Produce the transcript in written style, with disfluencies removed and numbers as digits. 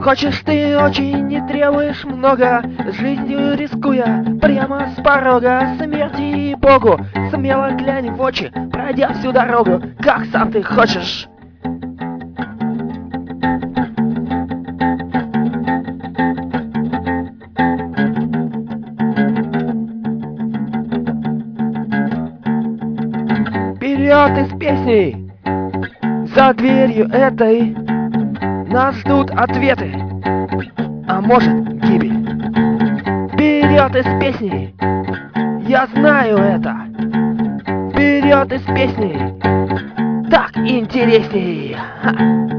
Хочешь ты очень, не требуешь много, жизнью рискуя, прямо с порога смерти и Богу. Смело глянь в очи, пройдя всю дорогу, как сам ты хочешь. Вперед из песни! За дверью этой нас ждут ответы, а может гибель. Вперед из песни! Я знаю это! Вперед из песни! Так интересней! Ха!